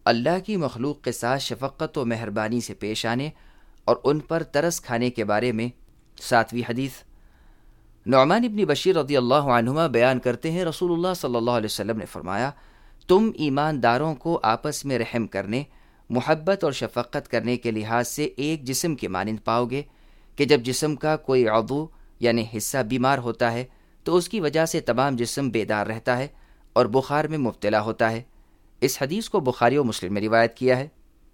अल्लाह की मखलूक के साथ शफ़क़त व मेहरबानी से पेश आने और उन पर तरस खाने के बारे में। 7वीं हदीस, नुअमान इब्न बशीर रज़ियल्लाहु अन्हुमा बयान करते हैं, रसूलुल्लाह सल्लल्लाहु अलैहि वसल्लम ने फरमाया, तुम ईमानदारों को आपस में रहम करने, मुहब्बत और शफ़क़त करने के लिहाज से एक जिस्म के मानिंद पाओगे कि जब जिस्म का कोई अज़ू यानी हिस्सा बीमार होता है तो उसकी वजह से तमाम जिस्म बेदार रहता है और बुखार में मुब्तला होता है। इस हदीस को बुखारी और मुस्लिम में रिवायत किया है।